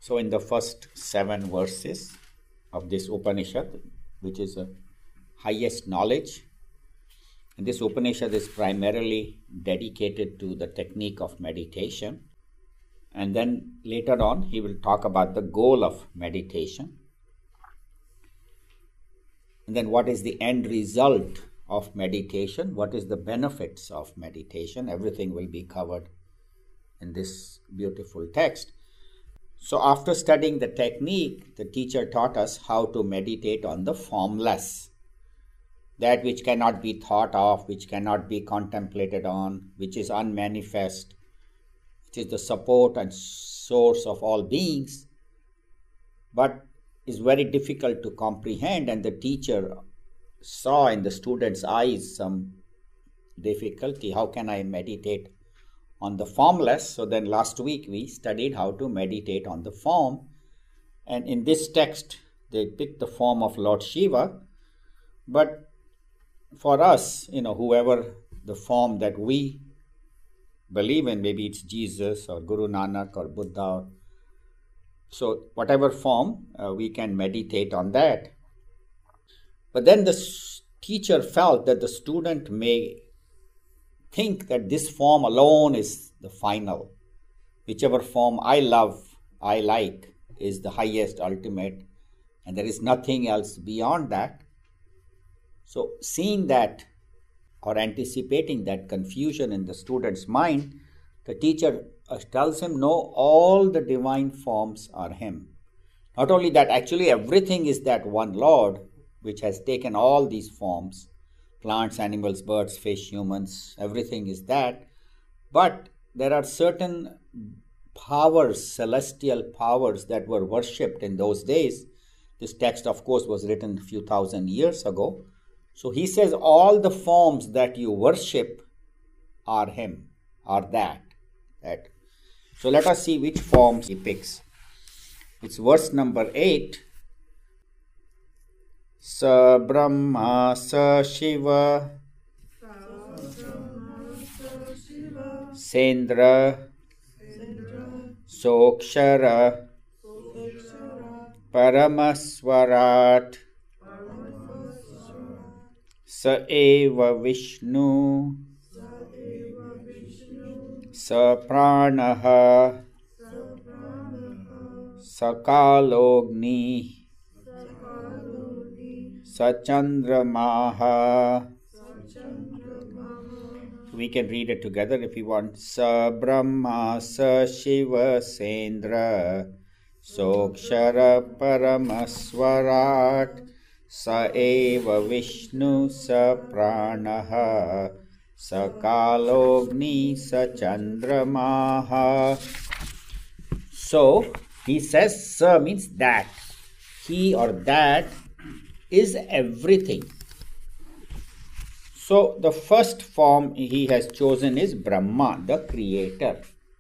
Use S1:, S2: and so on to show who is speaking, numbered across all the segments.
S1: So in the first 7 verses of this Upanishad, which is the highest knowledge, and this Upanishad is primarily dedicated to the technique of meditation. And then later on, he will talk about the goal of meditation. And then what is the end result of meditation? What is the benefits of meditation? Everything will be covered in this beautiful text. So after studying the technique, the teacher taught us how to meditate on the formless, that which cannot be thought of, which cannot be contemplated on, which is unmanifest, which is the support and source of all beings, but is very difficult to comprehend. And the teacher saw in the student's eyes some difficulty. How can I meditate on the formless? So then last week we studied how to meditate on the form. And in this text, they picked the form of Lord Shiva. But for us, whoever the form that we believe in, maybe it's Jesus or Guru Nanak or Buddha. So whatever form, we can meditate on that. But then the teacher felt that the student may think that this form alone is the final. Whichever form I love, I like, is the highest, ultimate, and there is nothing else beyond that. So seeing that or anticipating that confusion in the student's mind, the teacher tells him, no, all the divine forms are him. Not only that, actually everything is that one Lord which has taken all these forms, plants, animals, birds, fish, humans, everything is that. But there are certain powers, celestial powers, that were worshipped in those days. This text, of course, was written a few thousand years ago. So he says all the forms that you worship are him, are that. So let us see which forms he picks. It's verse number 8. Sa Brahma Sa Shiva Sendra Sokshara Paramaswarat Sa Eva Vishnu Sa Pranaha Sa Kalogni Sa Chandramaha. We can read it together if you want. Sa Brahma Sa Shiva Sendra Sokshara Paramaswarat Sa Eva Vishnu Sa Pranaha Sa Kalogni Sa Chandramaha. So he says Sa means that. He or that is everything. So the first form he has chosen is Brahma, the creator.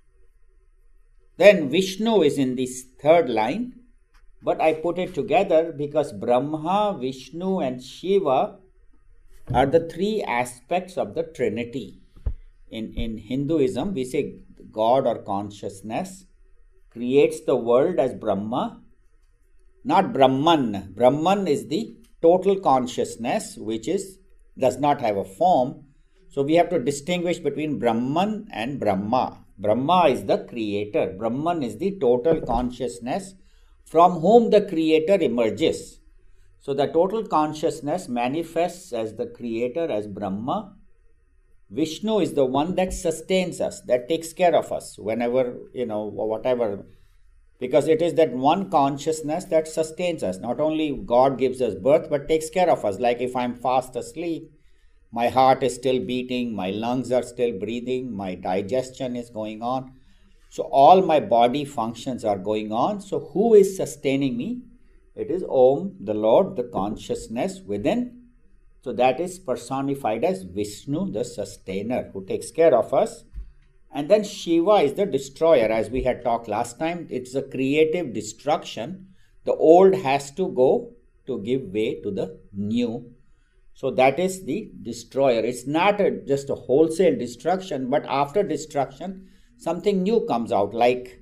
S1: Then Vishnu is in this third line, but I put it together because Brahma, Vishnu and Shiva are the 3 aspects of the Trinity. In Hinduism, we say God or consciousness creates the world as Brahma, not Brahman. Brahman is the total consciousness which does not have a form. So we have to distinguish between Brahman and Brahma. Brahma is the creator. Brahman is the total consciousness from whom the creator emerges. So the total consciousness manifests as the creator, as Brahma. Vishnu is the one that sustains us, that takes care of us whenever, whatever. Because it is that one consciousness that sustains us. Not only God gives us birth, but takes care of us. Like if I'm fast asleep, my heart is still beating, my lungs are still breathing, my digestion is going on. So all my body functions are going on. So who is sustaining me? It is Om, the Lord, the consciousness within. So that is personified as Vishnu, the sustainer, who takes care of us. And then Shiva is the destroyer, as we had talked last time. It's a creative destruction. The old has to go to give way to the new. So that is the destroyer. It's not just a wholesale destruction, but after destruction, something new comes out. Like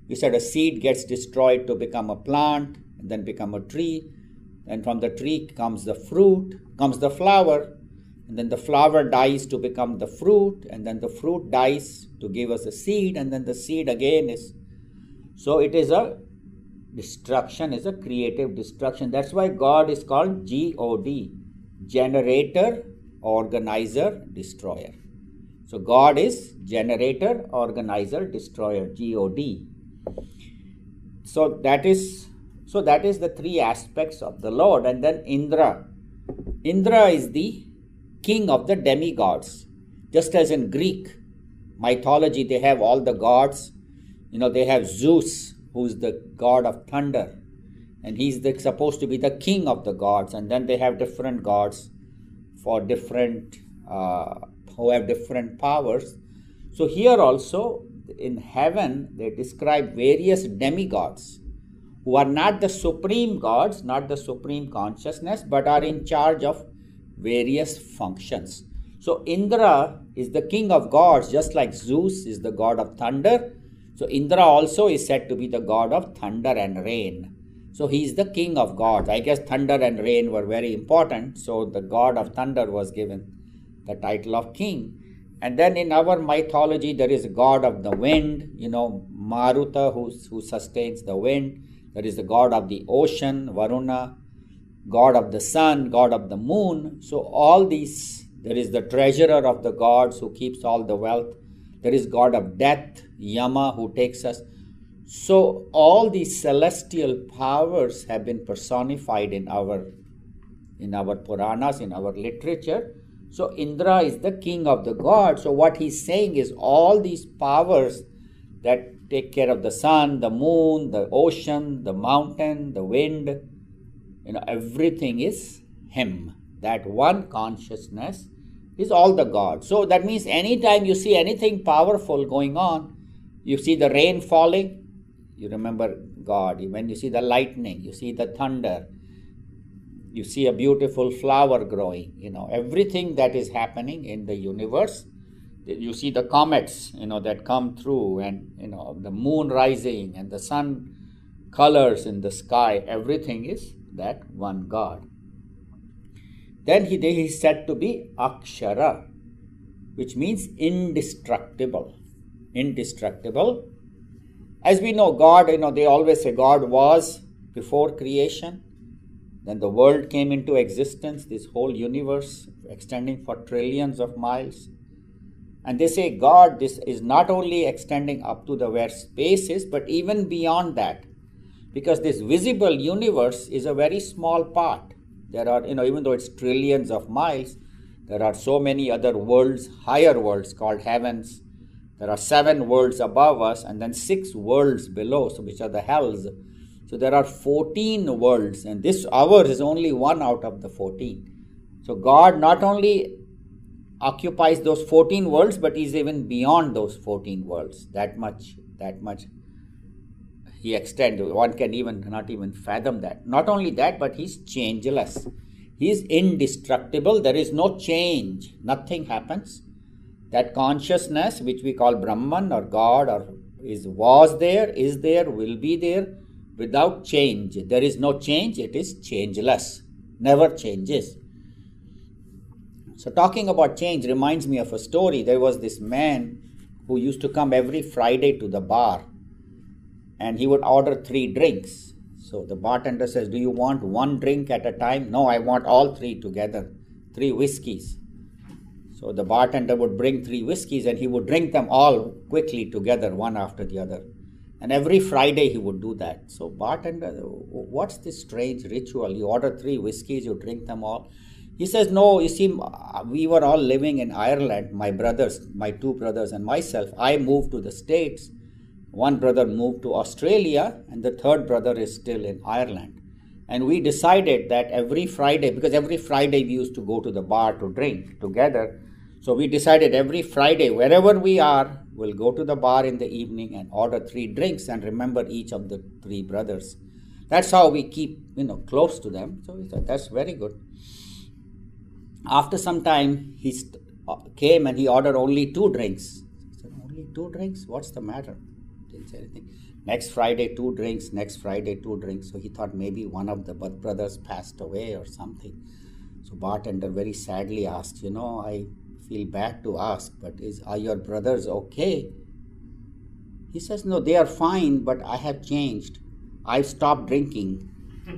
S1: We said a seed gets destroyed to become a plant, and then become a tree. And from the tree comes the fruit, comes the flower, and then the flower dies to become the fruit, and then the fruit dies to give us a seed, and then the seed again is. So it is a destruction, is a creative destruction. That's why God is called G-O-D, generator, organizer, destroyer. So God is generator, organizer, destroyer, G-O-D. So that is the three aspects of the Lord. And then Indra. Indra is the king of the demigods. Just as in Greek mythology, they have all the gods. They have Zeus, who's the god of thunder. And he's supposed to be the king of the gods. And then they have different gods for different, who have different powers. So here also, in heaven, they describe various demigods who are not the supreme gods, not the supreme consciousness, but are in charge of various functions. So Indra is the king of gods, just like Zeus is the god of thunder. So Indra also is said to be the god of thunder and rain. So he is the king of gods. I guess thunder and rain were very important. So the god of thunder was given the title of king. And then in our mythology, there is a god of the wind, Maruta, who sustains the wind. There is the god of the ocean, Varuna, god of the sun, god of the moon. So all these, there is the treasurer of the gods who keeps all the wealth. There is god of death, Yama, who takes us. So all these celestial powers have been personified in our Puranas, in our literature. So Indra is the king of the gods. So what he's saying is all these powers that take care of the sun, the moon, the ocean, the mountain, the wind, everything is him. That one consciousness is all the gods. So that means anytime you see anything powerful going on, you see the rain falling, you remember God. When you see the lightning, you see the thunder, you see a beautiful flower growing, everything that is happening in the universe. You see the comets, that come through, and, the moon rising and the sun colors in the sky. Everything is that one God. Then he is said to be Akshara, which means indestructible. Indestructible. As we know, God, they always say God was before creation. Then the world came into existence, this whole universe extending for trillions of miles. And they say God, this is not only extending up to the where space is, but even beyond that. Because this visible universe is a very small part. There are, even though it's trillions of miles, there are so many other worlds, higher worlds called heavens. There are 7 worlds above us and then 6 worlds below, so which are the hells. So there are 14 worlds, and this ours is only one out of the 14. So God not only occupies those 14 worlds, but is even beyond those 14 worlds. That much he extends. One can not even fathom that. Not only that, but he's changeless. He's indestructible. There is no change. Nothing happens. That consciousness, which we call Brahman or God, was there, is there, will be there, without change. There is no change. It is changeless. Never changes. So talking about change reminds me of a story. There was this man who used to come every Friday to the bar, and he would order 3 drinks. So the bartender says, do you want 1 drink at a time? No, I want all 3 together, 3 whiskeys. So the bartender would bring 3 whiskeys and he would drink them all quickly together, one after the other. And every Friday he would do that. So bartender, what's this strange ritual? You order 3 whiskeys, you drink them all. He says, no, you see, we were all living in Ireland, my brothers, my 2 brothers and myself. I moved to the States. 1 brother moved to Australia, and the 3rd brother is still in Ireland. And we decided that every Friday, because every Friday we used to go to the bar to drink together. So we decided every Friday, wherever we are, we'll go to the bar in the evening and order 3 drinks and remember each of the 3 brothers. That's how we keep, close to them. So we thought, that's very good. After some time, he came and he ordered only 2 drinks. He said, only 2 drinks? What's the matter? Didn't say anything. Next Friday, 2 drinks. Next Friday, 2 drinks. So he thought maybe one of the brothers passed away or something. So bartender very sadly asked, I feel bad to ask, but are your brothers okay? He says, no, they are fine, but I have changed. I stopped drinking.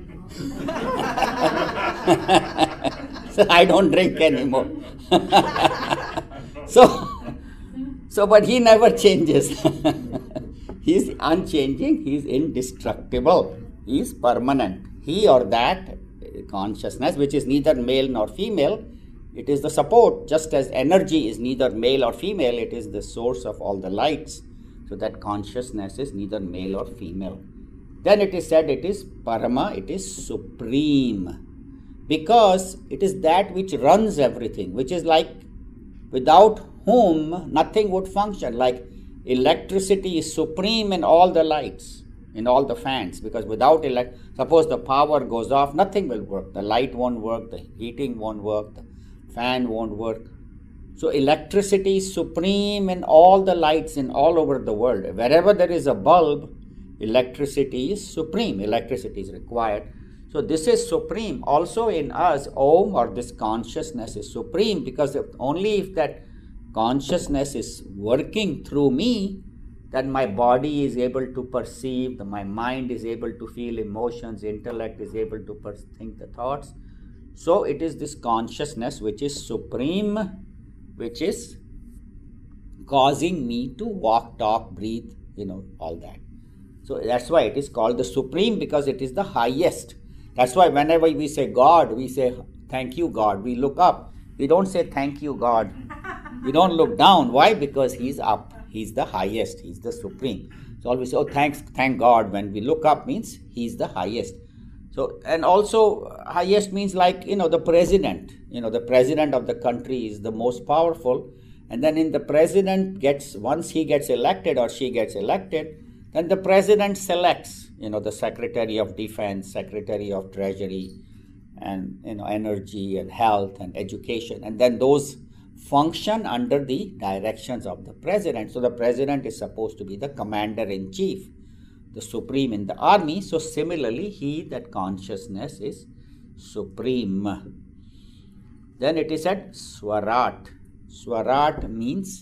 S1: So I don't drink anymore. So, but he never changes. He's unchanging, he's indestructible, he's permanent. He or that consciousness, which is neither male nor female, it is the support. Just as energy is neither male or female, it is the source of all the lights. So that consciousness is neither male or female. Then it is said it is Parama, it is supreme. Because it is that which runs everything, which is like without whom nothing would function. Like electricity is supreme in all the lights, in all the fans, because without suppose the power goes off, nothing will work. The light won't work, the heating won't work, the fan won't work. So electricity is supreme in all the lights in all over the world. Wherever there is a bulb, electricity is supreme. Electricity is required. So this is supreme. Also in us, Om, or this consciousness, is supreme, because only if that consciousness is working through me, that my body is able to perceive, my mind is able to feel emotions, intellect is able to think the thoughts. So it is this consciousness which is supreme, which is causing me to walk, talk, breathe, all that. So that's why it is called the supreme, because it is the highest. That's why whenever we say God, we say thank you God. We look up. We don't say thank you God. We don't look down. Why? Because he's up. He's the highest. He's the supreme. So always say, thank God. When we look up means he's the highest. So, and also highest means like, the president. The president of the country is the most powerful. And then in the president once he gets elected or she gets elected, then the president selects, the Secretary of Defense, Secretary of Treasury, and, energy and health and education. And then those function under the directions of the president. So the president is supposed to be the commander-in-chief, the supreme in the army. So similarly, that consciousness is supreme. Then it is said Swarat. Swarat means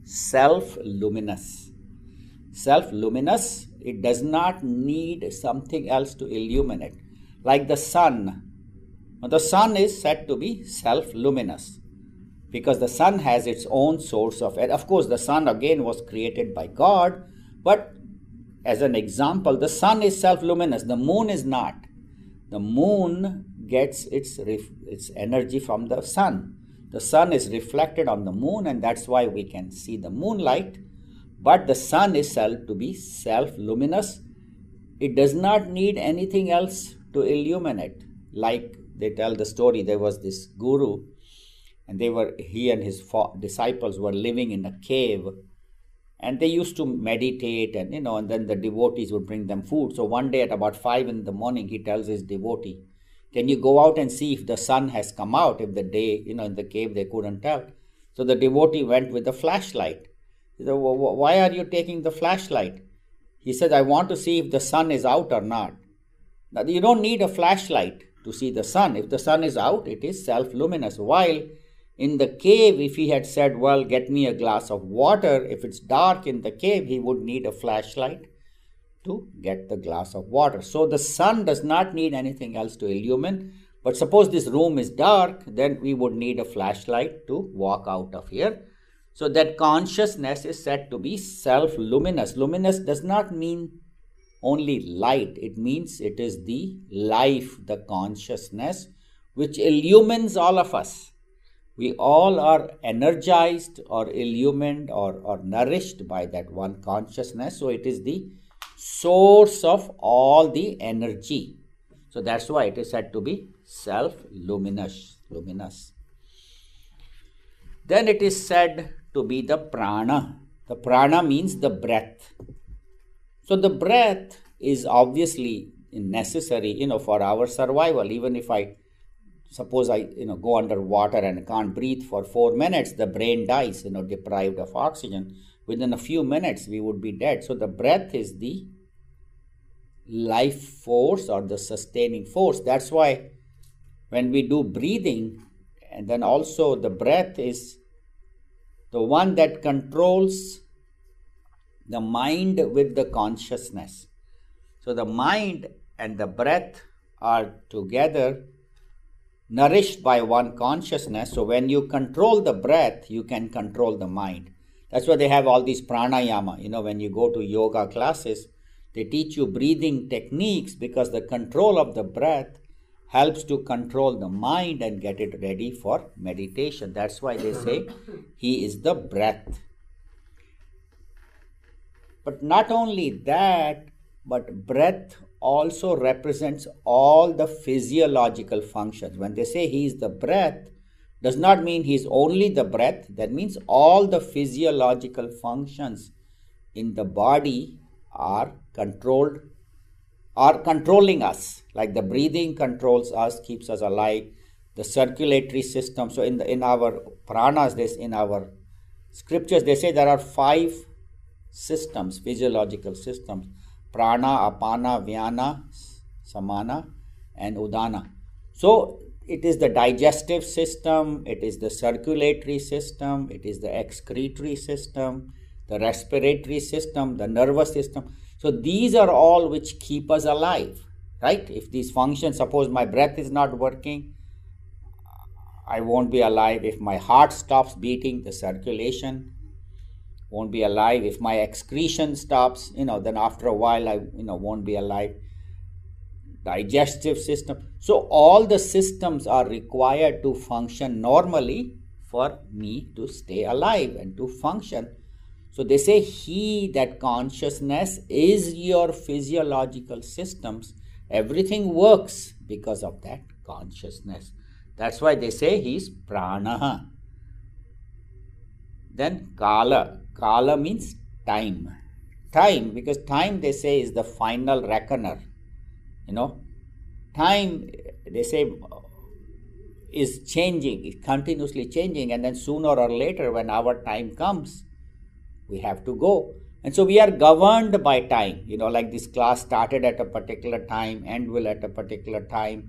S1: self-luminous. Self-luminous, it does not need something else to illuminate. Like the sun. The sun is said to be self-luminous, because the sun has its own source of air. Of course, the sun again was created by God, but as an example, the sun is self-luminous. The moon is not. The moon gets its energy from the sun. The sun is reflected on the moon, and that's why we can see the moonlight. But the sun is said to be self-luminous. It does not need anything else to illuminate. Like they tell the story, there was this guru, and he and his disciples were living in a cave, and they used to meditate, and and then the devotees would bring them food. So one day at about 5 a.m, he tells his devotee, can you go out and see if the sun has come out? If the day, in the cave they couldn't tell. So the devotee went with a flashlight. He said, why are you taking the flashlight? He said, I want to see if the sun is out or not. Now, you don't need a flashlight to see the sun. If the sun is out, it is self-luminous. While in the cave, if he had said, well, get me a glass of water, if it's dark in the cave, he would need a flashlight to get the glass of water. So the sun does not need anything else to illumine. But suppose this room is dark, then we would need a flashlight to walk out of here. So that consciousness is said to be self-luminous. Luminous does not mean only light. It means it is the life, the consciousness, which illumines all of us. We all are energized or illumined or nourished by that one consciousness. So it is the source of all the energy. So that's why it is said to be self-luminous. Then it is said to be the prana. The prana means the breath. So the breath is obviously necessary, for our survival. Even if suppose I go underwater and can't breathe for 4 minutes, the brain dies, deprived of oxygen. Within a few minutes, we would be dead. So the breath is the life force or the sustaining force. That's why when we do breathing, and then also the breath is the one that controls the mind with the consciousness. So the mind and the breath are together nourished by one consciousness. So when you control the breath, you can control the mind. That's why they have all these pranayama. When you go to yoga classes, they teach you breathing techniques, because the control of the breath helps to control the mind and get it ready for meditation. That's why they say he is the breath. But not only that, but breath also represents all the physiological functions. When they say he is the breath, does not mean he is only the breath. That means all the physiological functions in the body are controlled, are controlling us. Like the breathing controls us, keeps us alive. The circulatory system. So in our pranas, in our scriptures, they say there are 5 systems, physiological systems: prana, apana, vyana, samana, and udana. So it is the digestive system, it is the circulatory system, it is the excretory system, the respiratory system, the nervous system. So these are all which keep us alive, right? If these functions, suppose my breath is not working, I won't be alive. If my heart stops beating, the circulation won't be alive. If my excretion stops, then after a while I won't be alive. Digestive system. So all the systems are required to function normally for me to stay alive and to function. So they say that consciousness is your physiological systems. Everything works because of that consciousness. That's why they say he's pranaha. Then kala. Kala means time. Time, because time, they say, is the final reckoner. Time, they say, is changing, is continuously changing, and then sooner or later, when our time comes, we have to go. And so we are governed by time. Like this class started at a particular time, end will at a particular time.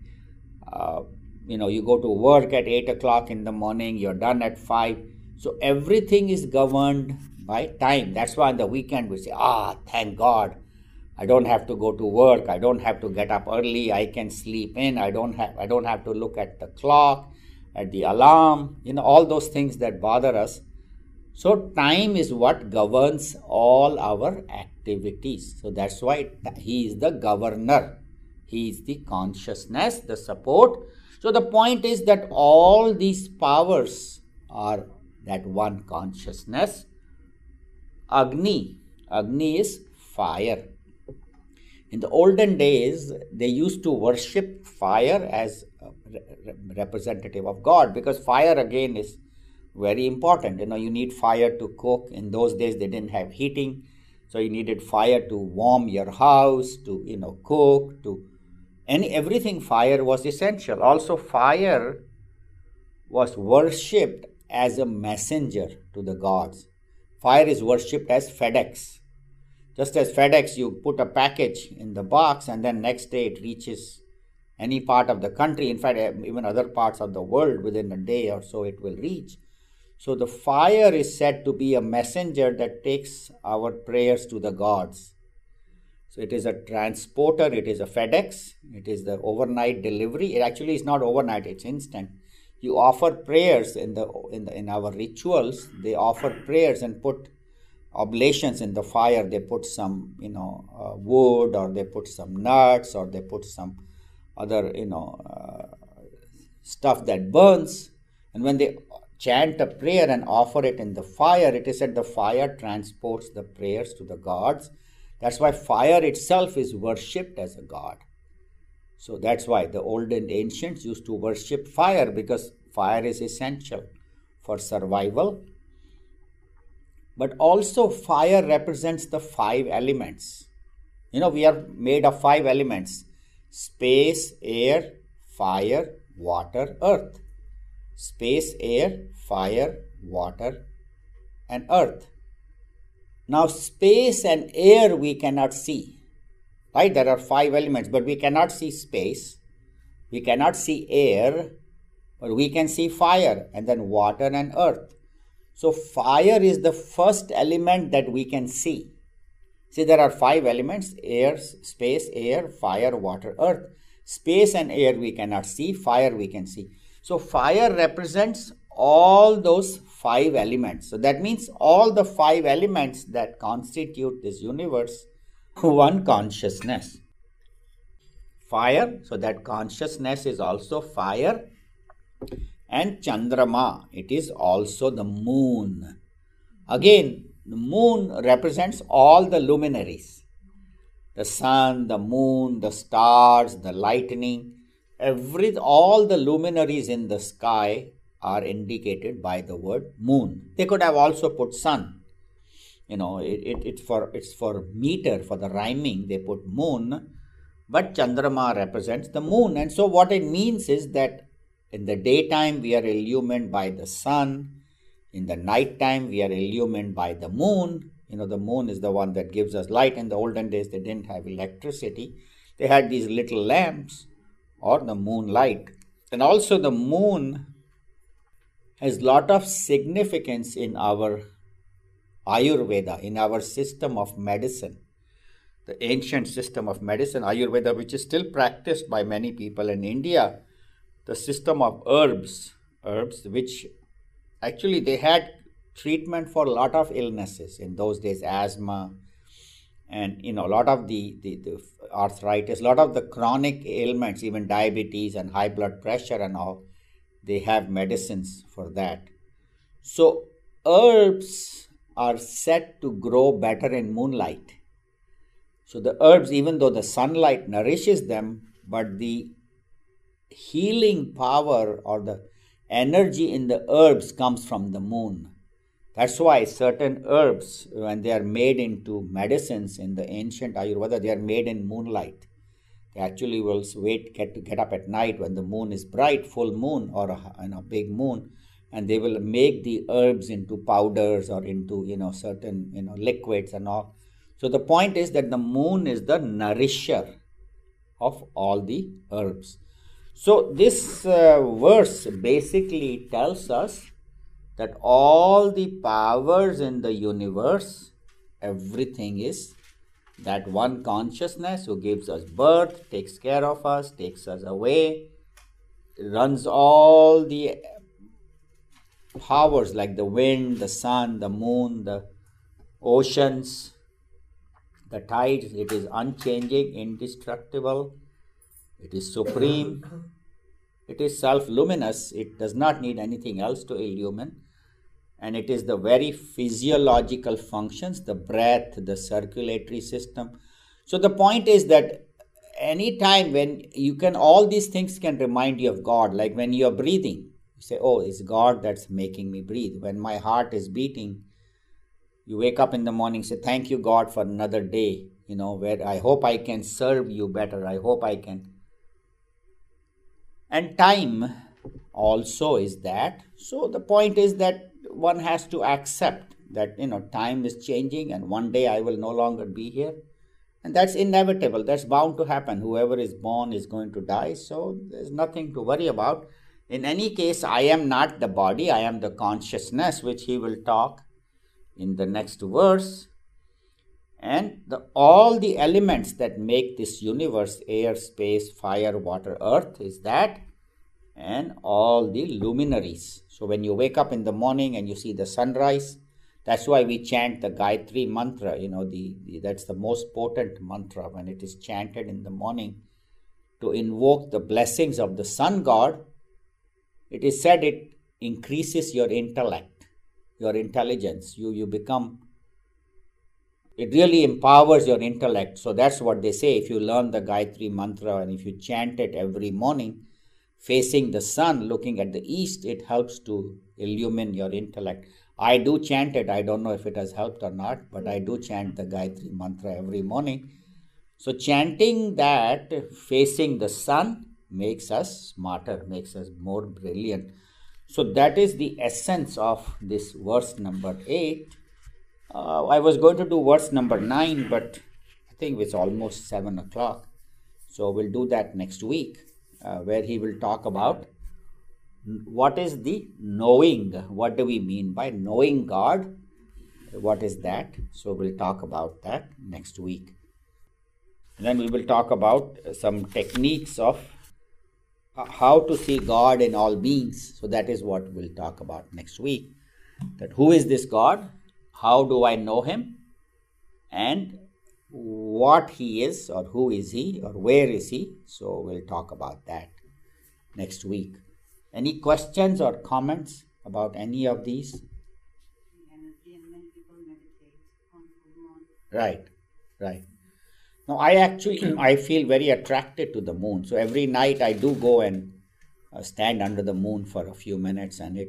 S1: You go to work at 8 o'clock in the morning, you're done at 5. So everything is governed by time. That's why on the weekend we say, thank God, I don't have to go to work, I don't have to get up early, I can sleep in, I don't have to look at the clock, at the alarm, all those things that bother us. So time is what governs all our activities. So that's why he is the governor. He is the consciousness, the support. So the point is that all these powers are that one consciousness. Agni. Agni is fire. In the olden days, they used to worship fire as a representative of God, because fire again is very important. You need fire to cook. In those days, they didn't have heating. So you needed fire to warm your house, to, cook, everything. Fire was essential. Also, fire was worshipped as a messenger to the gods. Fire is worshipped as FedEx. Just as FedEx, you put a package in the box and then next day it reaches any part of the country. In fact, even other parts of the world, within a day or so it will reach. So the fire is said to be a messenger that takes our prayers to the gods. So it is a transporter, it is a FedEx, it is the overnight delivery. It actually is not overnight, it's instant. You offer prayers in our rituals. They offer prayers and put oblations in the fire. They put some wood, or they put some nuts, or they put some other stuff that burns. And when they chant a prayer and offer it in the fire, it is said the fire transports the prayers to the gods. That's why fire itself is worshipped as a god. So that's why the old and ancients used to worship fire, because fire is essential for survival. But also fire represents the 5 elements. We are made of 5 elements: space, air, fire, water, earth. Space, air, fire, water, and earth. Now space and air we cannot see. right? There are 5 elements, but we cannot see space, we cannot see air, but we can see fire, and then water and earth. So fire is the first element that we can see. See, there are 5 elements: air, space, air, fire, water, earth. Space and air we cannot see, fire we can see. So fire represents all those 5 elements. So that means all the 5 elements that constitute this universe, one consciousness. Fire, so that consciousness is also fire. And Chandrama, it is also the moon. Again, the moon represents all the luminaries. The sun, the moon, the stars, the lightning, all the luminaries in the sky are indicated by the word moon. They could have also put sun. It's for meter, for the rhyming, they put moon, but Chandrama represents the moon. And so what it means is that in the daytime we are illumined by the sun, in the nighttime we are illumined by the moon. The moon is the one that gives us light. In the olden days they didn't have electricity, they had these little lamps or the moonlight. And also the moon has lot of significance in our Ayurveda, in our system of medicine, the ancient system of medicine, Ayurveda, which is still practiced by many people in India. The system of herbs, which actually they had treatment for a lot of illnesses in those days, asthma, and a lot of the arthritis, a lot of the chronic ailments, even diabetes and high blood pressure and all, they have medicines for that. So herbs are said to grow better in moonlight. So the herbs, even though the sunlight nourishes them, but the healing power or the energy in the herbs comes from the moon. That's why certain herbs, when they are made into medicines in the ancient Ayurveda, they are made in moonlight. They actually will get up at night when the moon is bright, full moon or a big moon, and they will make the herbs into powders or into certain liquids and all. So the point is that the moon is the nourisher of all the herbs. So this verse basically tells us that all the powers in the universe, everything is that one consciousness who gives us birth, takes care of us, takes us away, runs all the powers like the wind, the sun, the moon, the oceans, the tides. It is unchanging, indestructible. It is supreme. It is self-luminous. It does not need anything else to illumine. And it is the very physiological functions, the breath, the circulatory system. So the point is that anytime when all these things can remind you of God. Like when you are breathing, you say, oh, it's God that's making me breathe. When my heart is beating, you wake up in the morning, say, thank you, God, for another day, where I hope I can serve you better. I hope I can. And time also is that. So the point is that one has to accept that, time is changing and one day I will no longer be here. And that's inevitable. That's bound to happen. Whoever is born is going to die. So there's nothing to worry about. In any case, I am not the body. I am the consciousness, which he will talk in the next verse. And all the elements that make this universe, air, space, fire, water, earth, is that, and all the luminaries. So when you wake up in the morning and you see the sunrise, that's why we chant the Gayatri mantra. That's the most potent mantra when it is chanted in the morning to invoke the blessings of the sun god. It is said it increases your intellect, your intelligence. You become, it really empowers your intellect. So that's what they say. If you learn the Gayatri mantra and if you chant it every morning, facing the sun, looking at the east, it helps to illumine your intellect. I do chant it. I don't know if it has helped or not, but I do chant the Gayatri mantra every morning. So chanting that, facing the sun, makes us smarter, makes us more brilliant. So that is the essence of this verse number 8. I was going to do verse number 9, but I think it's almost 7 o'clock. So we'll do that next week, where he will talk about what is the knowing. What do we mean by knowing God? What is that? So we'll talk about that next week. And then we will talk about some techniques of how to see God in all beings. So that is what we'll talk about next week. That who is this God? How do I know him? And what he is, or who is he, or where is he? So we'll talk about that next week. Any questions or comments about any of these?
S2: Energy, and many people meditate on full moon.
S1: Right. Now, I feel very attracted to the moon. So every night I do go and stand under the moon for a few minutes, and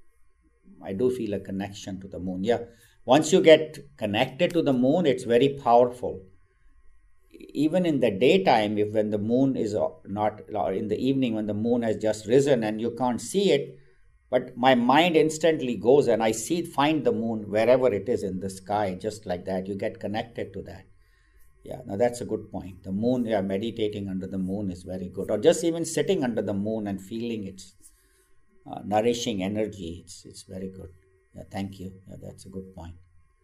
S1: I do feel a connection to the moon. Yeah, once you get connected to the moon, it's very powerful. Even in the daytime, when the moon is not, or in the evening when the moon has just risen and you can't see it, but my mind instantly goes and I find the moon wherever it is in the sky, just like that. You get connected to that. Yeah, now that's a good point. The moon, meditating under the moon is very good. Or just even sitting under the moon and feeling its nourishing energy, it's very good. Yeah, thank you. Yeah, that's a good point.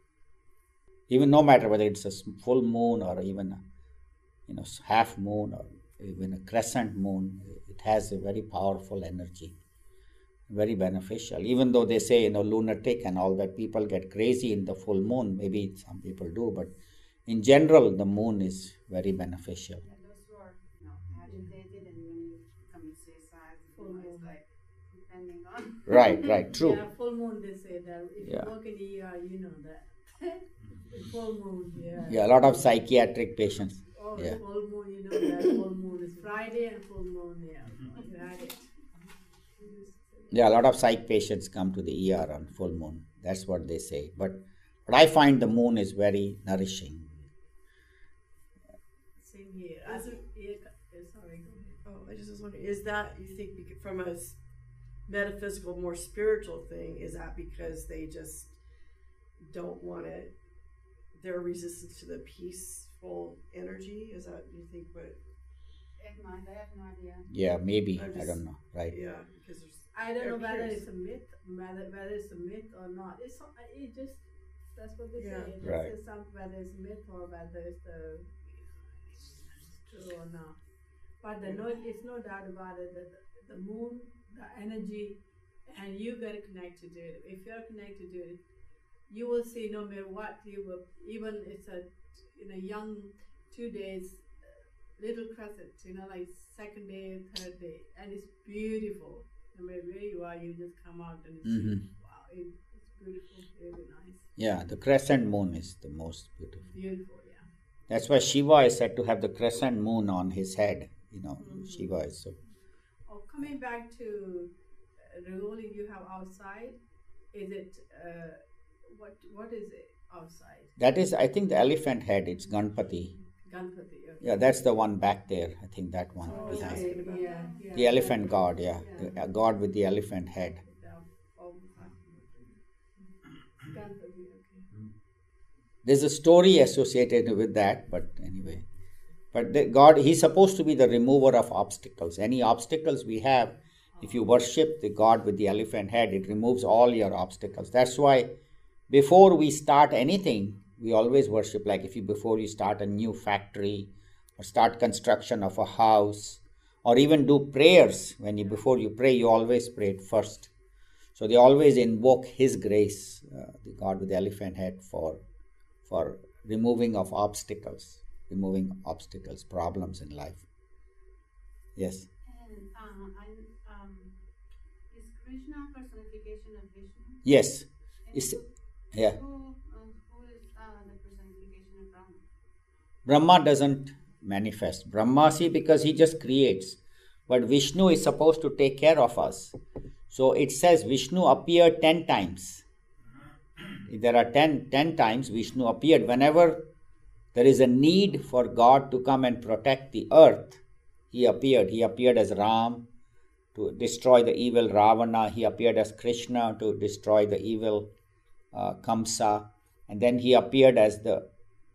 S1: Even no matter whether it's a full moon or even a half moon or even a crescent moon, it has a very powerful energy, very beneficial. Even though they say, lunatic and all that, people get crazy in the full moon. Maybe some people do, but in general, the moon is very beneficial.
S2: Yeah, those who are agitated and when you commit suicide, it's like depending on.
S1: Right, true.
S3: Yeah, full moon, they say that. If you work in ER, you know that. Full moon,
S1: Yeah, a lot of psychiatric patients.
S3: Oh, full moon, you know that. Full moon is Friday and full moon, you had it.
S1: Yeah, a lot of psych patients come to the ER on full moon. That's what they say. But I find the moon is very nourishing.
S3: Same here. Sorry, go ahead.
S4: Oh, I just was wondering, is that, you think, from a metaphysical, more spiritual thing, is that because they just don't want to, their resistance to the peaceful energy? Is that, you think, what?
S2: I have no idea.
S1: Yeah, maybe. I don't know. Right.
S4: Yeah, because there's.
S3: I don't know whether it's a myth, whether it's a myth or not. It just, that's what they say. It
S1: Right.
S3: says something, whether it's myth or whether it's true or not. But it's no doubt about it that the moon, the energy, and you get connected to it. If you're connected to it, you will see no matter what, you will, even it's in a young 2 days, little crescent, like second day, third day, and it's beautiful. No matter where you are, you just come out and see, wow, it's beautiful, very nice.
S1: Yeah, the crescent moon is the most beautiful.
S3: Beautiful, yeah.
S1: That's why Shiva is said to have the crescent moon on his head. Shiva is so.
S3: Oh, coming back to Rangoli you have outside, is it, what is it outside?
S1: That is, I think, the elephant head. It's Ganpati.
S3: Ganpati, okay.
S1: Yeah, that's the one back there. I think that one behind.
S3: Yeah.
S1: The elephant god, the god with the elephant head.
S3: Ganpati, okay.
S1: There's a story associated with that, but anyway. But the God, he's supposed to be the remover of obstacles. Any obstacles we have, if you worship the god with the elephant head, it removes all your obstacles. That's why before we start anything, we always worship, like before you start a new factory or start construction of a house or even do prayers. Before you pray, you always pray it first. So they always invoke his grace, the God with the elephant head, for removing obstacles, problems in life. Yes.
S2: And is Krishna personification of Vishnu?
S1: Yes.
S2: And
S1: It's,
S2: who
S1: yeah.
S2: who is the personification of Brahma?
S1: Brahma doesn't manifest. Brahma, because he just creates. But Vishnu is supposed to take care of us. So it says Vishnu appeared 10 times. There are 10 times Vishnu appeared. Whenever there is a need for God to come and protect the earth, he appeared. He appeared as Ram to destroy the evil Ravana. He appeared as Krishna to destroy the evil Kamsa. And then he appeared as the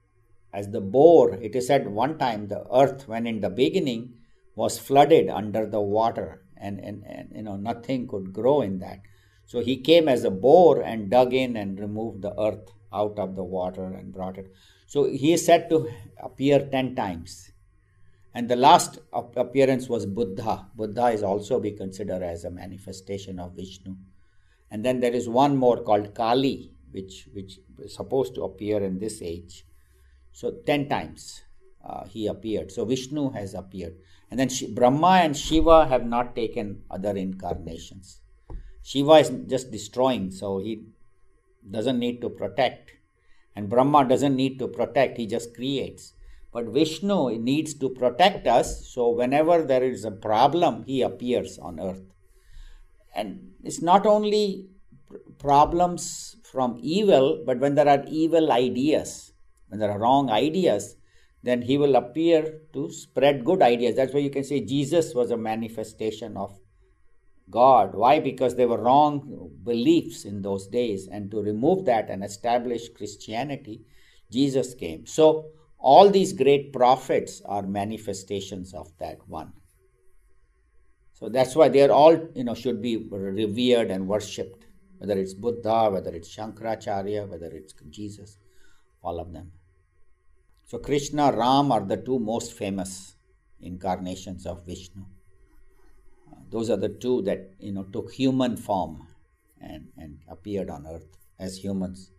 S1: as the boar. It is said one time the earth, when in the beginning, was flooded under the water, and nothing could grow in that. So he came as a boar and dug in and removed the earth out of the water and brought it. So he is said to appear 10 times. And the last appearance was Buddha. Buddha is also be considered as a manifestation of Vishnu. And then there is one more called Kali, which is supposed to appear in this age. So 10 times he appeared. So Vishnu has appeared. And then Brahma and Shiva have not taken other incarnations. Shiva is just destroying, so he doesn't need to protect. And Brahma doesn't need to protect, he just creates. But Vishnu needs to protect us, so whenever there is a problem, he appears on earth. And it's not only problems from evil, but when there are evil ideas, when there are wrong ideas, then he will appear to spread good ideas. That's why you can say Jesus was a manifestation of God. Why? Because there were wrong beliefs in those days, and to remove that and establish Christianity, Jesus came. So all these great prophets are manifestations of that one. So that's why they are all, should be revered and worshipped, whether it's Buddha, whether it's Shankaracharya, whether it's Jesus, all of them. So Krishna, Ram are the two most famous incarnations of Vishnu. Those are the two that took human form and appeared on earth as humans.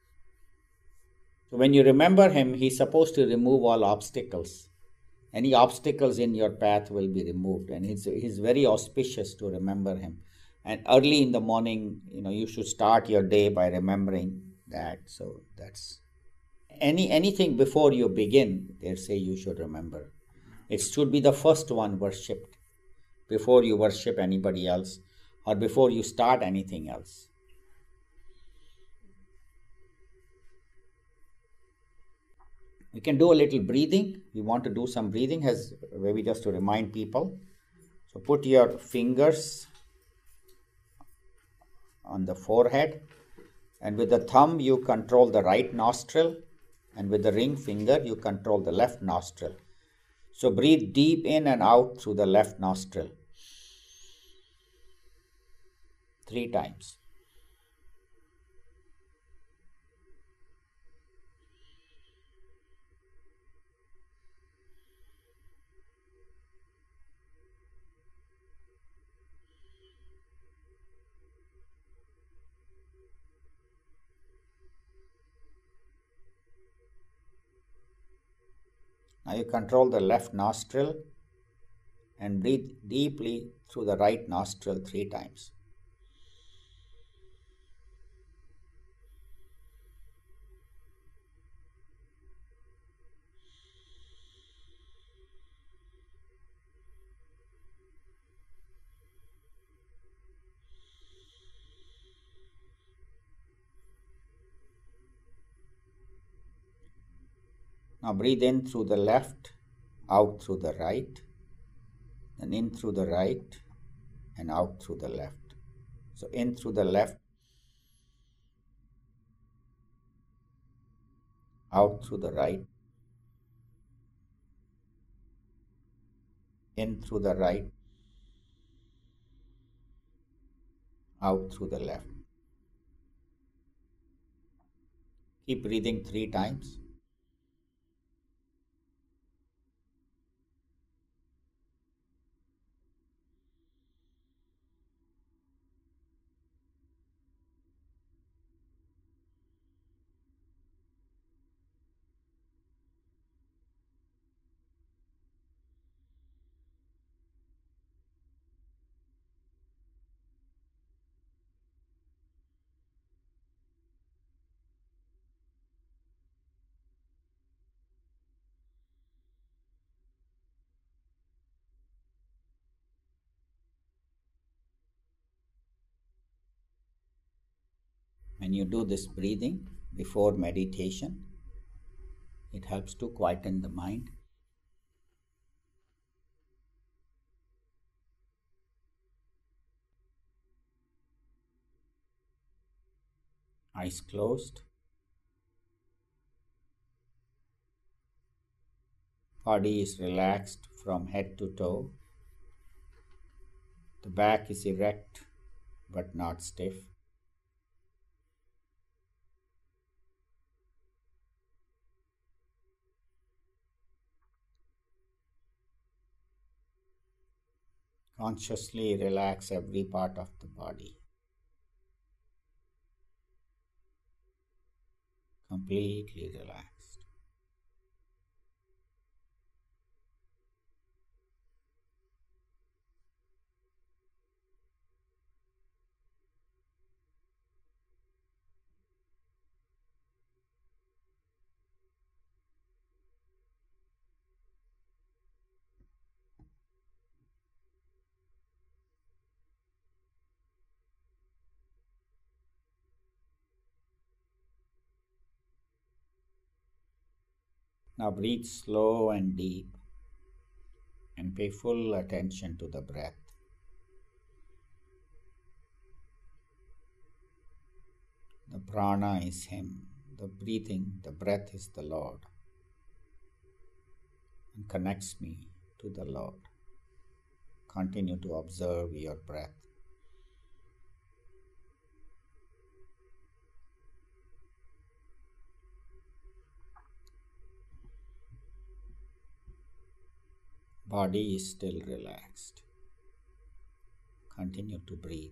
S1: So when you remember him, he's supposed to remove all obstacles. Any obstacles in your path will be removed, and he's very auspicious to remember him. And early in the morning, you should start your day by remembering that. So that's anything before you begin, they say you should remember. It should be the first one worshipped before you worship anybody else or before you start anything else. We can do a little breathing. We want to do some breathing, as maybe just to remind people. So put your fingers on the forehead, and with the thumb you control the right nostril, and with the ring finger you control the left nostril. So breathe deep in and out through the left nostril 3 times. Now you control the left nostril and breathe deeply through the right nostril 3 times. Now breathe in through the left, out through the right, and in through the right and out through the left. So in through the left, out through the right, in through the right, out through the left. Keep breathing 3 times. When you do this breathing before meditation, it helps to quieten the mind. Eyes closed. Body is relaxed from head to toe. The back is erect but not stiff. Consciously relax every part of the body. Completely relaxed. Now breathe slow and deep and pay full attention to the breath. The prana is Him, the breathing, the breath is the Lord, and connects me to the Lord. Continue to observe your breath. Body is still relaxed. Continue to breathe.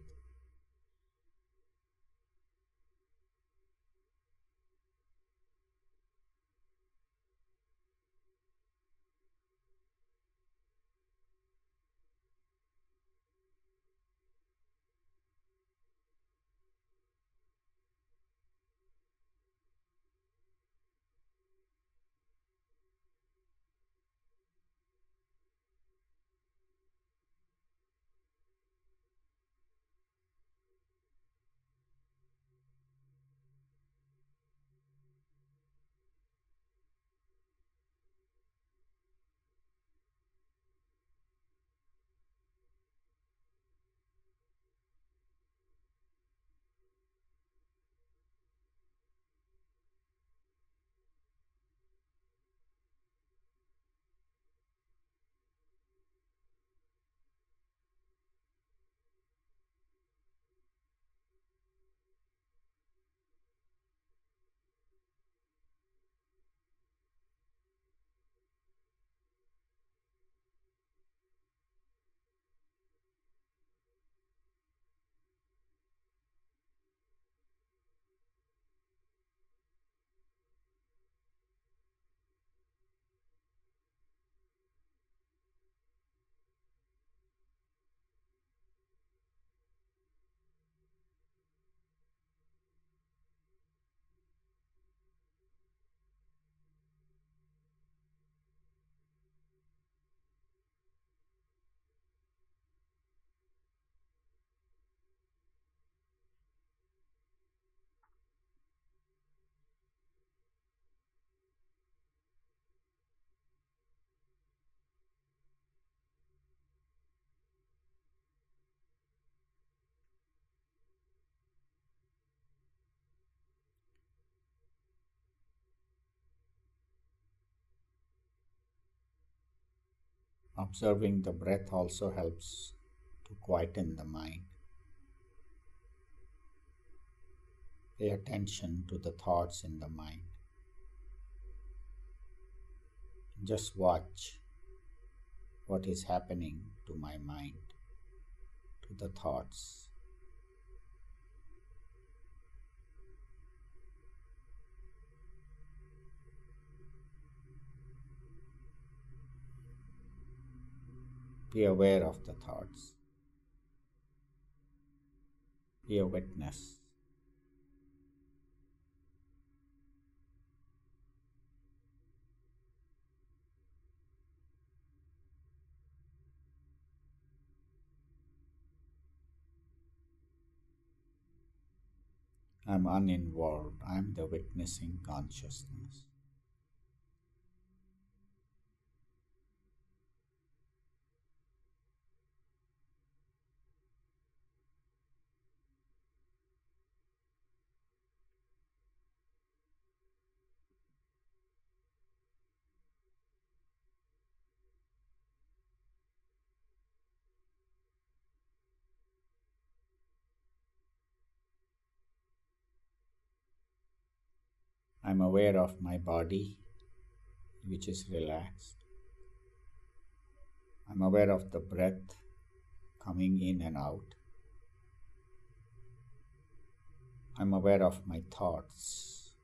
S1: Observing the breath also helps to quieten the mind. Pay attention to the thoughts in the mind. Just watch what is happening to my mind, to the thoughts. Be aware of the thoughts. Be a witness. I'm uninvolved. I'm the witnessing consciousness. I'm aware of my body, which is relaxed. I'm aware of the breath coming in and out. I'm aware of my thoughts.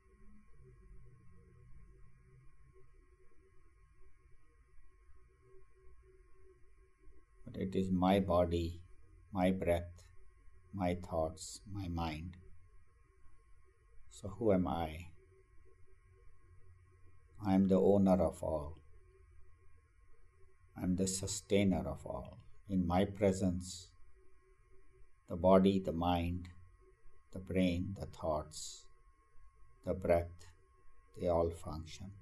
S1: But it is my body, my breath, my thoughts, my mind. So who am I? I am the owner of all. I am the sustainer of all. In my presence, the body, the mind, the brain, the thoughts, the breath, they all function.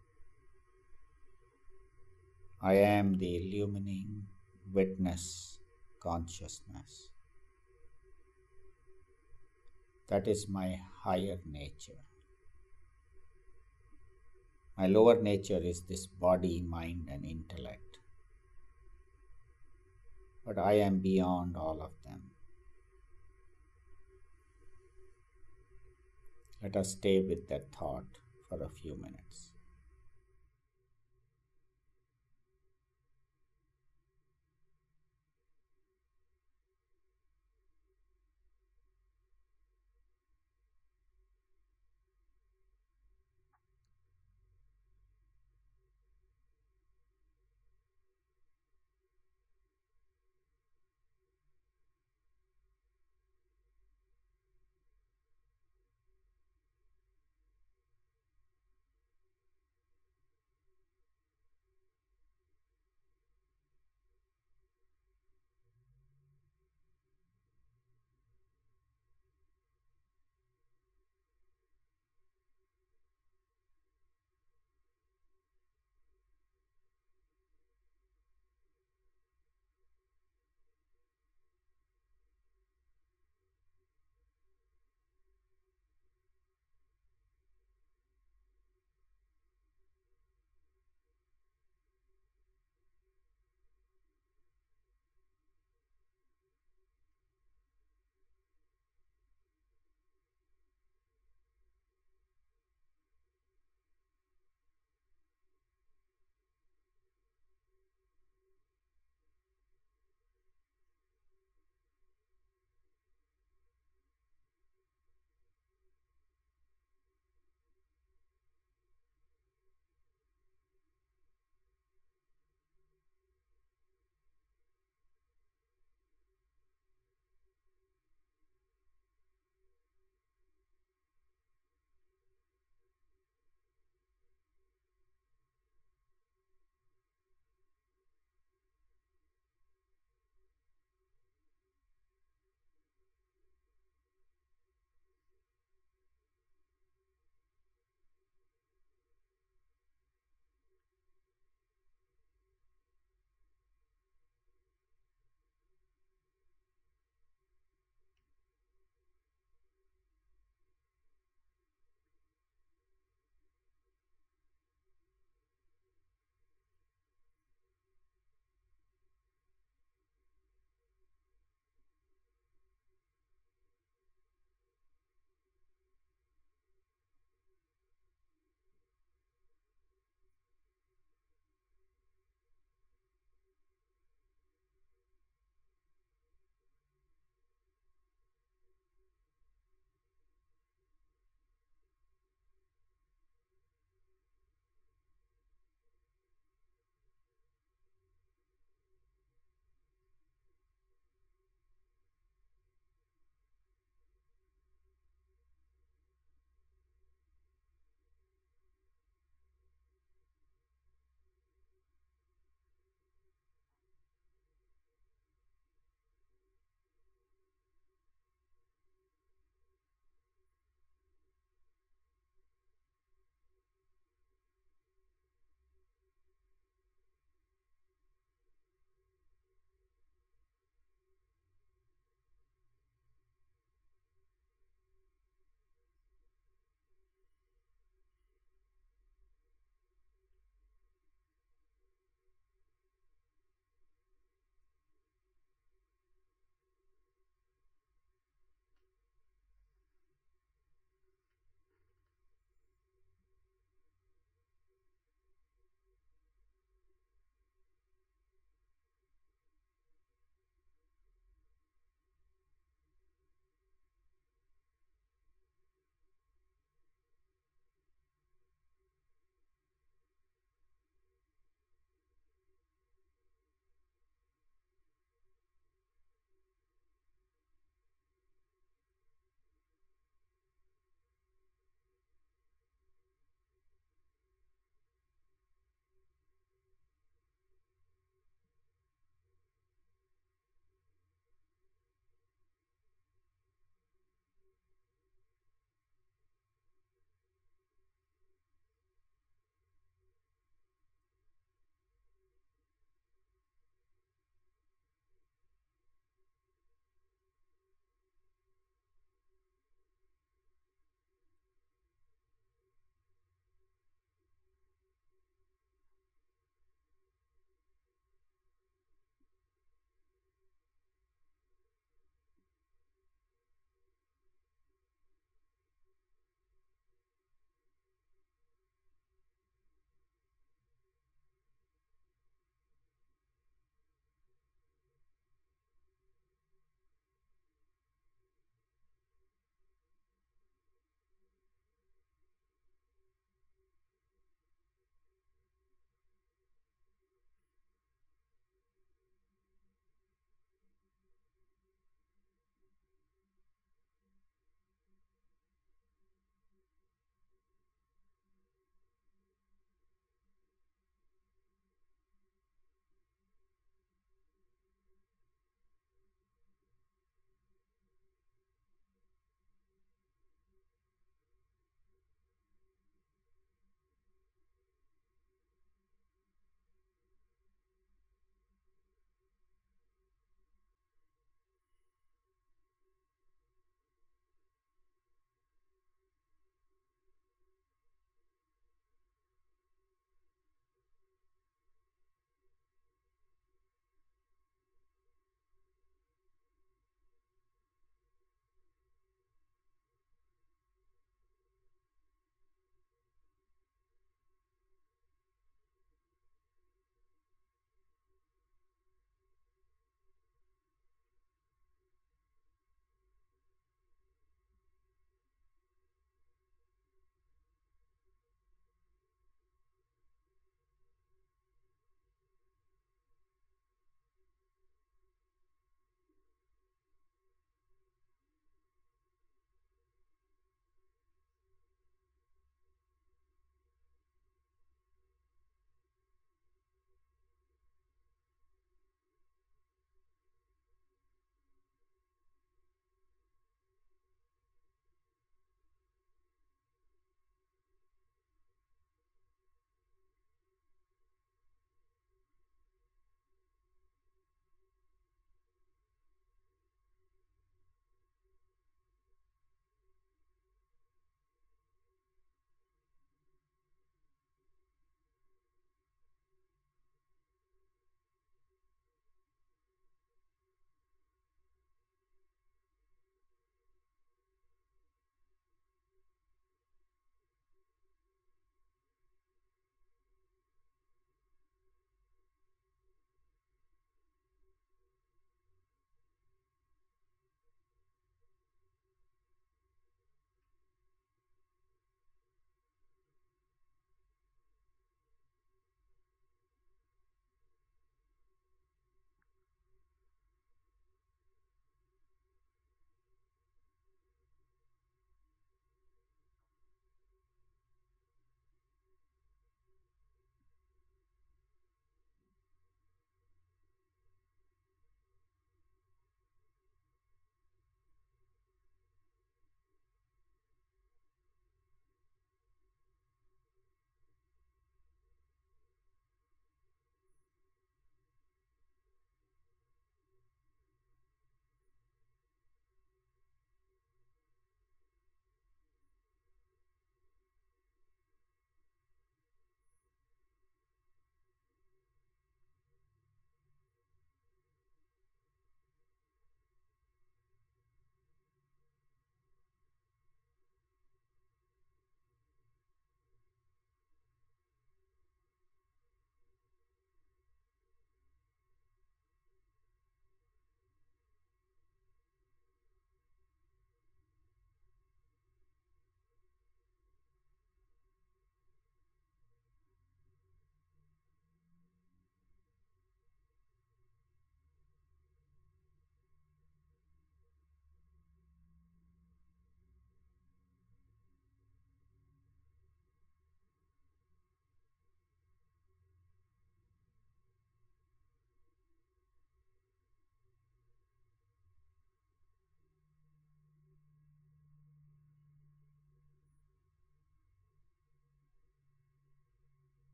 S1: I am the illumining witness consciousness. That is my higher nature. My lower nature is this body, mind, and intellect. But I am beyond all of them. Let us stay with that thought for a few minutes.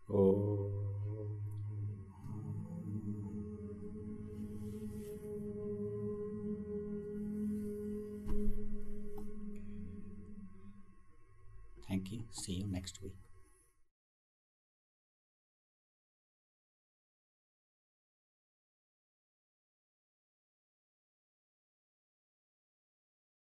S1: Oh. Thank you. See you next week.